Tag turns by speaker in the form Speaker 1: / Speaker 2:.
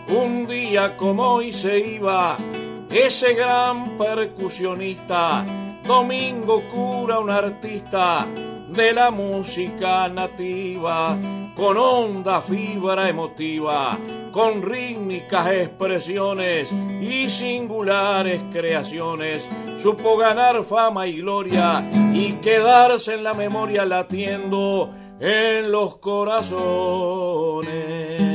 Speaker 1: Un día como hoy se iba ese gran percusionista, Domingo Cura, un artista de la música nativa, con honda fibra emotiva, con rítmicas expresiones y singulares creaciones, supo ganar fama y gloria y quedarse en la memoria latiendo en los corazones.